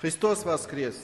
Христос воскрес!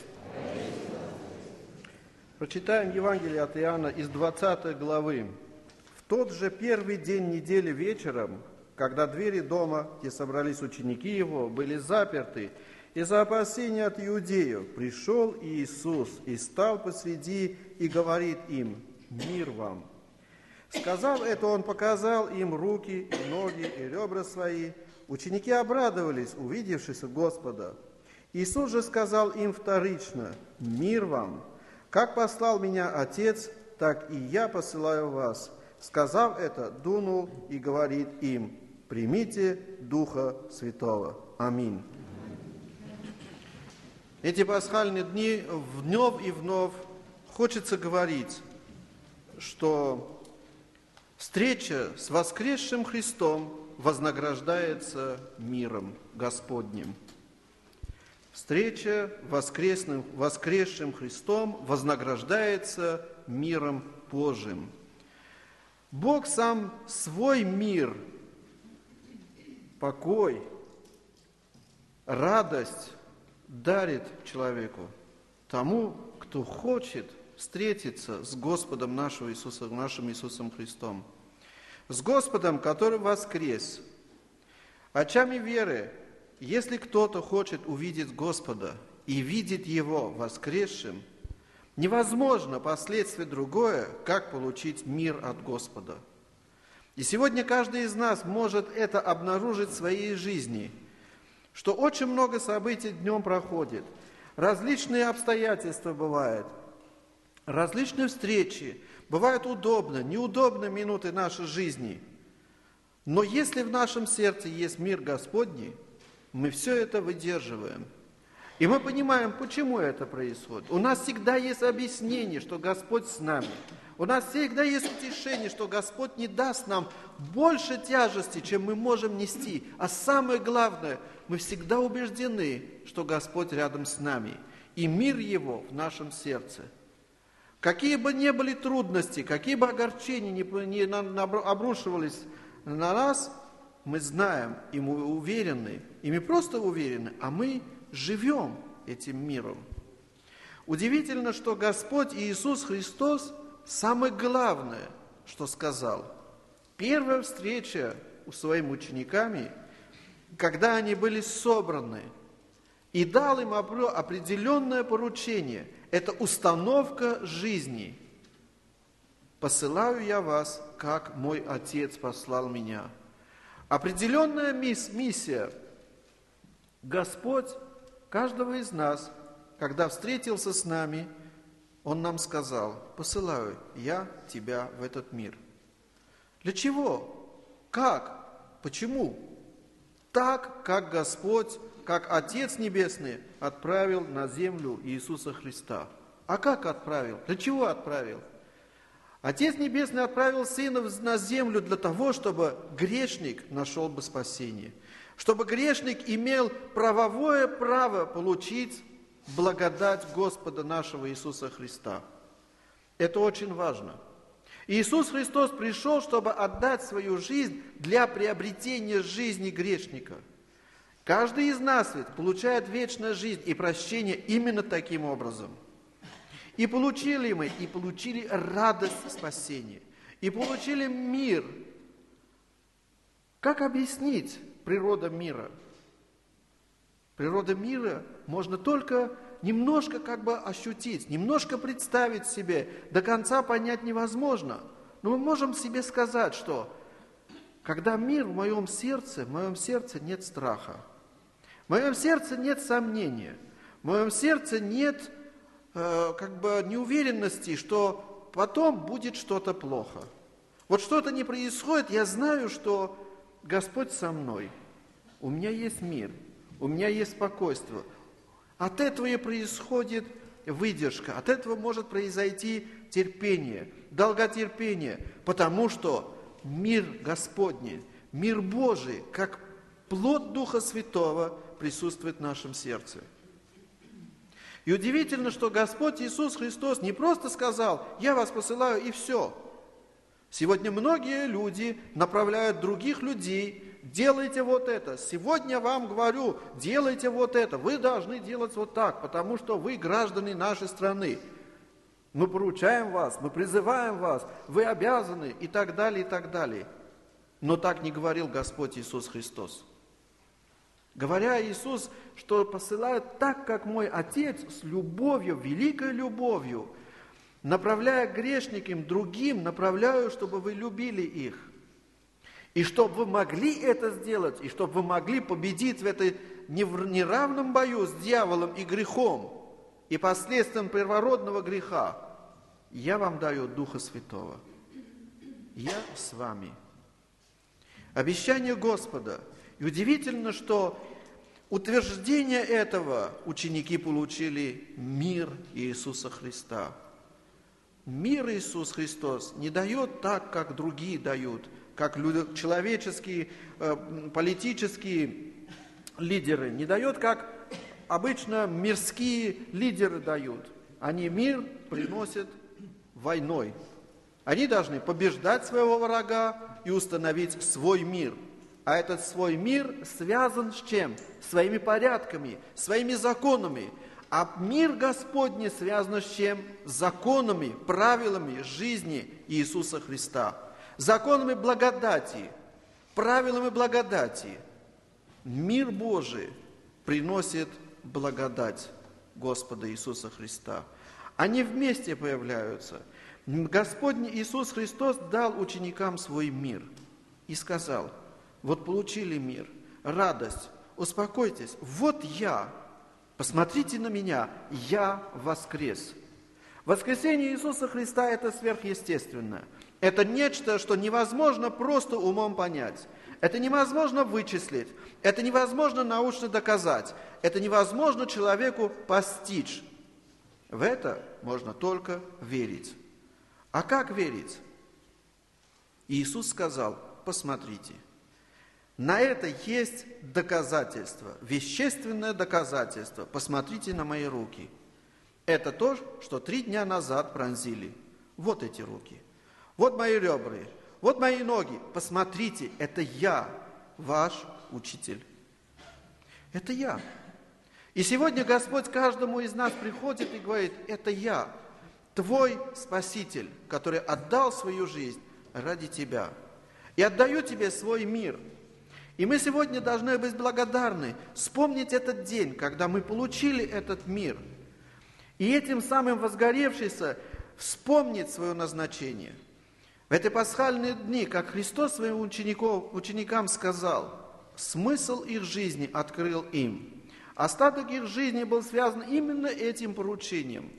Прочитаем Евангелие от Иоанна из 20 главы. В тот же первый день недели вечером, когда двери дома, где собрались ученики его, были заперты, из-за опасения от иудеев, пришел Иисус и стал посреди и говорит им: «Мир вам!» Сказав это, Он показал им руки, и ноги, и ребра свои. Ученики обрадовались, увидевшись Господа. Иисус же сказал им вторично: «Мир вам! Как послал меня Отец, так и я посылаю вас». Сказав это, дунул и говорит им: «Примите Духа Святого». Аминь. Эти пасхальные дни вновь и вновь хочется говорить, что встреча с воскресшим Христом вознаграждается миром Господним. Встреча с воскресшим Христом вознаграждается миром Божиим. Бог сам свой мир, покой, радость дарит человеку, тому, кто хочет встретиться с Господом нашим Иисусом Христом, с Господом, который воскрес. Очами веры, если кто-то хочет увидеть Господа и видит Его воскресшим, невозможно последствие другое, как получить мир от Господа. И сегодня каждый из нас может это обнаружить в своей жизни, что очень много событий днем проходит, различные обстоятельства бывают, различные встречи, бывают удобно, неудобно минуты нашей жизни. Но если в нашем сердце есть мир Господний, мы все это выдерживаем. И мы понимаем, почему это происходит. У нас всегда есть объяснение, что Господь с нами. У нас всегда есть утешение, что Господь не даст нам больше тяжести, чем мы можем нести. А самое главное, мы всегда убеждены, что Господь рядом с нами. И мир Его в нашем сердце. Какие бы ни были трудности, какие бы огорчения не обрушивались на нас, мы знаем, и мы уверены, и мы просто уверены, а мы живем этим миром. Удивительно, что Господь Иисус Христос самое главное, что сказал. Первая встреча с своими учениками, когда они были собраны, и дал им определенное поручение. Это установка жизни. «Посылаю я вас, как мой Отец послал меня». Определенная миссия. Господь каждого из нас, когда встретился с нами, Он нам сказал: «Посылаю я тебя в этот мир». Для чего? Как? Почему? Так, как Господь, как Отец Небесный отправил на землю Иисуса Христа. А как отправил? Для чего отправил? Отец Небесный отправил Сына на землю для того, чтобы грешник нашел бы спасение. Чтобы грешник имел правовое право получить благодать Господа нашего Иисуса Христа. Это очень важно. Иисус Христос пришел, чтобы отдать свою жизнь для приобретения жизни грешника. Каждый из нас ведь получает вечную жизнь и прощение именно таким образом. И получили мы, и получили радость спасения, и получили мир. Как объяснить природу мира? Природа мира можно только немножко ощутить, немножко представить себе, до конца понять невозможно. Но мы можем себе сказать, что когда мир в моем сердце нет страха, в моем сердце нет сомнения, в моем сердце нет неуверенности, что потом будет что-то плохо. Вот что-то не происходит, я знаю, что Господь со мной. У меня есть мир, у меня есть спокойствие. От этого и происходит выдержка, от этого может произойти терпение, долготерпение, потому что мир Господний, мир Божий, как плод Духа Святого присутствует в нашем сердце. И удивительно, что Господь Иисус Христос не просто сказал: «Я вас посылаю» и все. Сегодня многие люди направляют других людей делайте вот это. Сегодня вам говорю, делайте вот это. Вы должны делать вот так, потому что вы граждане нашей страны. Мы поручаем вас, мы призываем вас, вы обязаны и так далее, и так далее. Но так не говорил Господь Иисус Христос. Говоря Иисус, что посылает так, как мой Отец, с любовью, великой любовью, направляя грешникам другим, направляю, чтобы вы любили их. И чтобы вы могли это сделать, и чтобы вы могли победить в этой неравном бою с дьяволом и грехом, и последствием первородного греха, я вам даю Духа Святого. Я с вами. Обещание Господа. И удивительно, что утверждение этого ученики получили мир Иисуса Христа. Мир Иисус Христос не дает так, как другие дают, как человеческие, политические лидеры, не дает, как обычно мирские лидеры дают. Они мир приносят войной. Они должны побеждать своего врага и установить свой мир. А этот свой мир связан с чем? Своими порядками, своими законами. А мир Господний связан с чем? Законами, правилами жизни Иисуса Христа. Законами благодати, правилами благодати. Мир Божий приносит благодать Господа Иисуса Христа. Они вместе появляются. Господь Иисус Христос дал ученикам свой мир и сказал: вот получили мир, радость, успокойтесь, вот я, посмотрите на меня, я воскрес. Воскресение Иисуса Христа – это сверхъестественное. Это нечто, что невозможно просто умом понять. Это невозможно вычислить, это невозможно научно доказать, это невозможно человеку постичь. В это можно только верить. А как верить? Иисус сказал: посмотрите. На это есть доказательство, вещественное доказательство. Посмотрите на мои руки. Это то, что 3 дня назад пронзили. Вот эти руки. Вот мои ребра. Вот мои ноги. Посмотрите, это я, ваш учитель. Это я. И сегодня Господь каждому из нас приходит и говорит: это я, твой Спаситель, который отдал свою жизнь ради тебя. И отдаю тебе свой мир. И мы сегодня должны быть благодарны, вспомнить этот день, когда мы получили этот мир. И этим самым возгоревшийся вспомнить свое назначение. В эти пасхальные дни, как Христос своим ученикам сказал, смысл их жизни открыл им. Остаток их жизни был связан именно этим поручением.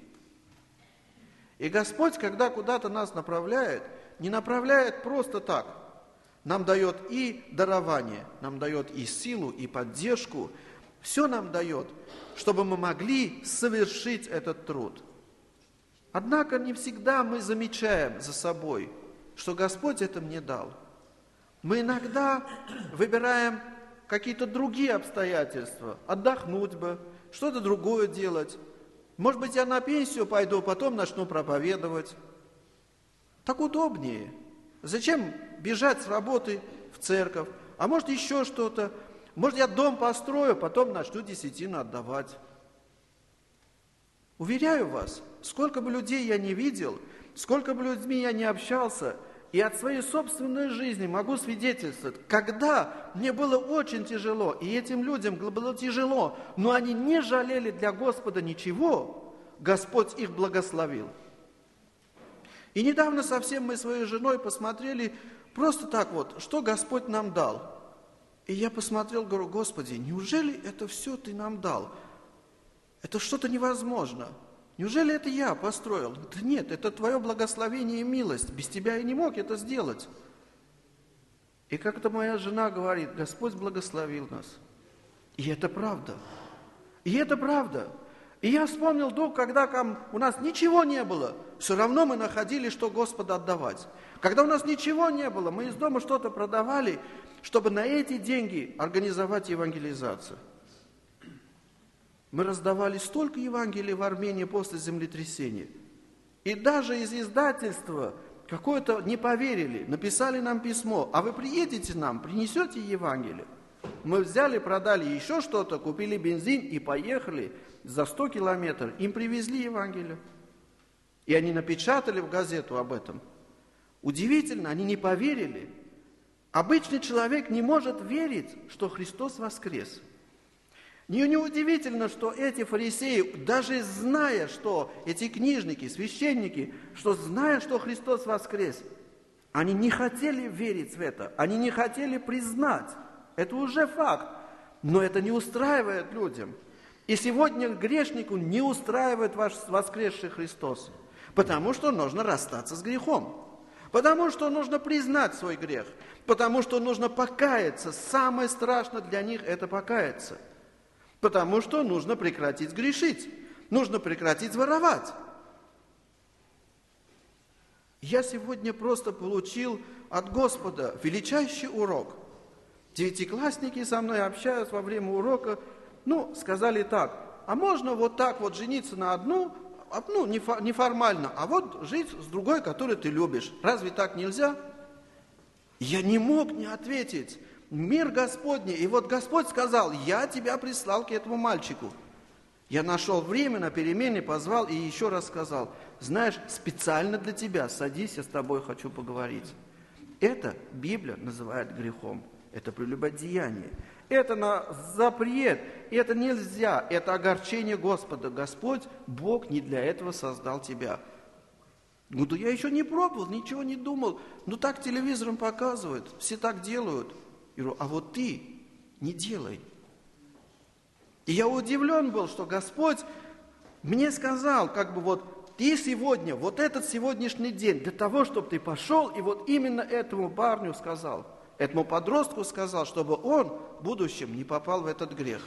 И Господь, когда куда-то нас направляет, не направляет просто так. Нам дает и дарование, нам дает и силу, и поддержку. Все нам дает, чтобы мы могли совершить этот труд. Однако не всегда мы замечаем за собой, что Господь это мне дал. Мы иногда выбираем какие-то другие обстоятельства, отдохнуть бы, что-то другое делать. Может быть, я на пенсию пойду, потом начну проповедовать. Так удобнее. Зачем бежать с работы в церковь? А может, еще что-то? Может, я дом построю, потом начну десятину отдавать. Уверяю вас, сколько бы людей я не видел, сколько бы людьми я не общался, и от своей собственной жизни могу свидетельствовать, когда мне было очень тяжело, и этим людям было тяжело, но они не жалели для Господа ничего, Господь их благословил. И недавно совсем мы своей женой посмотрели просто так вот, что Господь нам дал. И я посмотрел, говорю: Господи, неужели это все Ты нам дал? Это что-то невозможно. Неужели это я построил? Да нет, это Твое благословение и милость. Без Тебя я не мог это сделать. И как-то моя жена говорит: Господь благословил нас. И это правда. И это правда. И я вспомнил, когда у нас ничего не было, все равно мы находили, что Господу отдавать. Когда у нас ничего не было, мы из дома что-то продавали, чтобы на эти деньги организовать евангелизацию. Мы раздавали столько Евангелий в Армении после землетрясения. И даже из издательства, какое-то не поверили, написали нам письмо, а вы приедете нам, принесете Евангелие. Мы взяли, продали еще что-то, купили бензин и поехали за 100 километров. Им привезли Евангелие. И они напечатали в газету об этом. Удивительно, они не поверили. Обычный человек не может верить, что Христос воскрес. Неудивительно, что эти фарисеи, даже зная, что эти книжники, священники, что зная, что Христос воскрес, они не хотели верить в это, они не хотели признать. Это уже факт, но это не устраивает людям. И сегодня грешнику не устраивает ваш воскресший Христос, потому что нужно расстаться с грехом, потому что нужно признать свой грех, потому что нужно покаяться. Самое страшное для них – это покаяться. Потому что нужно прекратить грешить, нужно прекратить воровать. Я сегодня просто получил от Господа величайший урок. Девятиклассники со мной общаются во время урока, сказали так: а можно вот так вот жениться на одну, неформально, а вот жить с другой, которую ты любишь. Разве так нельзя? Я не мог не ответить. Мир Господний. И вот Господь сказал: я тебя прислал к этому мальчику. Я нашел время на перемене, позвал и еще раз сказал: знаешь, специально для тебя, садись, я с тобой хочу поговорить. Это Библия называет грехом. Это прелюбодеяние. Это на запрет. Это нельзя. Это огорчение Господа. Господь, Бог не для этого создал тебя. Да я еще не пробовал, ничего не думал. Так телевизором показывают, все так делают. Я говорю: а вот ты не делай. И я удивлен был, что Господь мне сказал, ты сегодня, вот этот сегодняшний день, для того, чтобы ты пошел, и вот именно этому парню сказал, этому подростку сказал, чтобы он в будущем не попал в этот грех.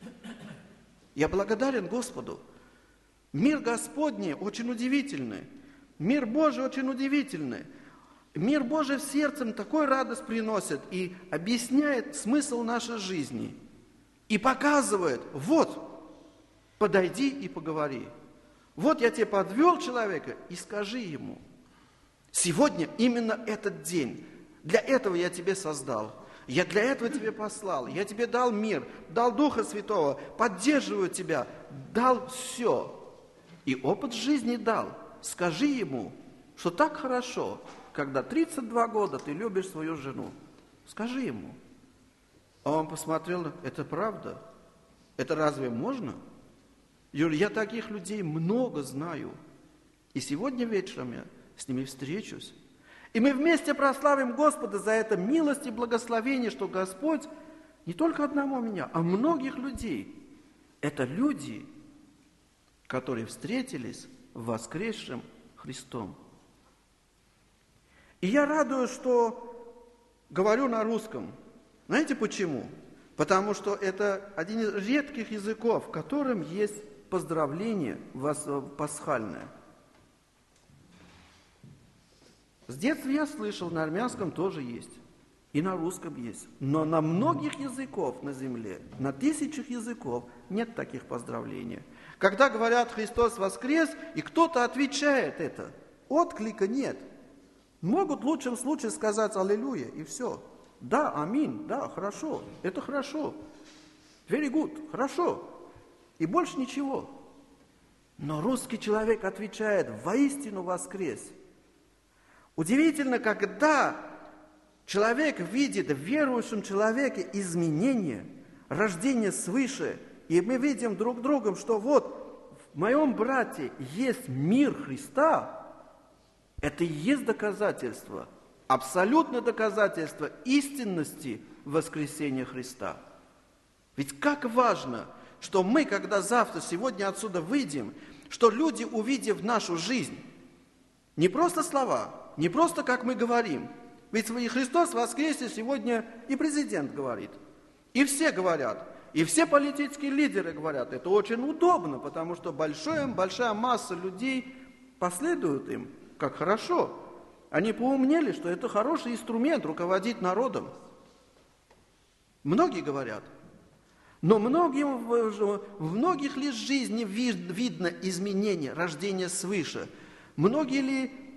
Я благодарен Господу. Мир Господний очень удивительный. Мир Божий очень удивительный. Мир Божий в сердце такой радость приносит и объясняет смысл нашей жизни. И показывает: вот, подойди и поговори. Вот я тебе подвел человека, и скажи ему: сегодня именно этот день. Для этого я тебе создал. Я для этого тебе послал. Я тебе дал мир, дал Духа Святого, поддерживаю тебя, дал все. И опыт жизни дал. Скажи ему, что так хорошо, когда 32 года ты любишь свою жену. Скажи ему. А он посмотрел: это правда? Это разве можно? Я таких людей много знаю. И сегодня вечером я с ними встречусь. И мы вместе прославим Господа за это милость и благословение, что Господь не только одному меня, а многих людей. Это люди, которые встретились в воскресшем Христом. И я радуюсь, что говорю на русском. Знаете почему? Потому что это один из редких языков, в котором есть поздравление пасхальное. С детства я слышал, на армянском тоже есть, и на русском есть. Но на многих языков на земле, на тысячах языков нет таких поздравлений. Когда говорят «Христос воскрес», и кто-то отвечает это, отклика нет. Могут в лучшем случае сказать «Аллилуйя» и все. Да, аминь, да, хорошо, это хорошо. Very good, хорошо. И больше ничего. Но русский человек отвечает: «Воистину воскрес». Удивительно, когда человек видит в верующем человеке изменения, рождение свыше, и мы видим друг другом, что вот в моем брате есть мир Христа, это и есть доказательство, абсолютное доказательство истинности воскресения Христа. Ведь как важно, что мы, когда завтра, сегодня отсюда выйдем, что люди, увидев нашу жизнь, не просто слова, не просто как мы говорим. Ведь Христос воскресе сегодня и президент говорит, и все говорят, и все политические лидеры говорят. Это очень удобно, потому что большая масса людей последует им, как хорошо. Они поумнели, что это хороший инструмент руководить народом. Многие говорят. Но в многих ли жизни видно изменение, рождение свыше? Многие ли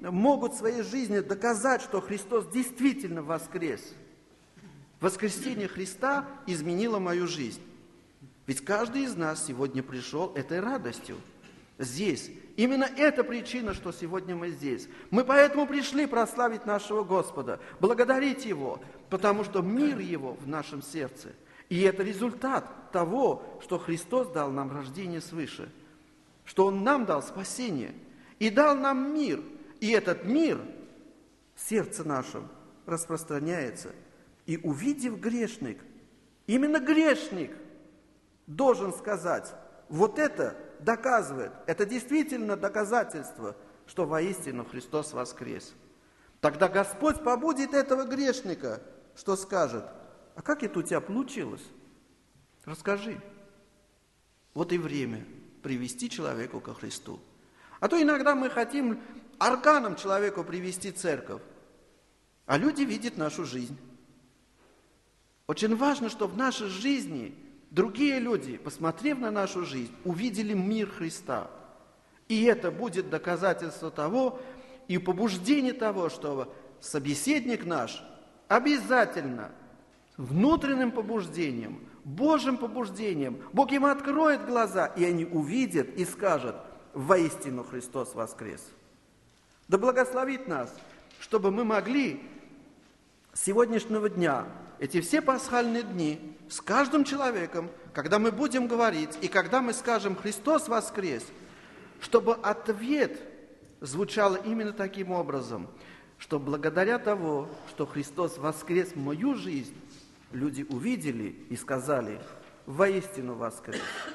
могут в своей жизни доказать, что Христос действительно воскрес. Воскресение Христа изменило мою жизнь. Ведь каждый из нас сегодня пришел этой радостью здесь. Именно эта причина, что сегодня мы здесь. Мы поэтому пришли прославить нашего Господа, благодарить Его, потому что мир Его в нашем сердце. И это результат того, что Христос дал нам рождение свыше, что Он нам дал спасение и дал нам мир. И этот мир в сердце нашем распространяется. И увидев грешник, именно грешник должен сказать, вот это доказывает, это действительно доказательство, что воистину Христос воскрес. Тогда Господь побудит этого грешника, что скажет, а как это у тебя получилось? Расскажи. Вот и время привести человеку ко Христу. А то иногда мы хотим арканом человеку привести церковь, а люди видят нашу жизнь. Очень важно, чтобы в нашей жизни другие люди, посмотрев на нашу жизнь, увидели мир Христа. И это будет доказательство того и побуждение того, что собеседник наш обязательно внутренним побуждением, Божьим побуждением, Бог им откроет глаза, и они увидят и скажут, воистину Христос воскрес. Да благословит нас, чтобы мы могли с сегодняшнего дня, эти все пасхальные дни, с каждым человеком, когда мы будем говорить, и когда мы скажем «Христос воскрес», чтобы ответ звучал именно таким образом, что благодаря того, что Христос воскрес в мою жизнь, люди увидели и сказали «Воистину воскрес».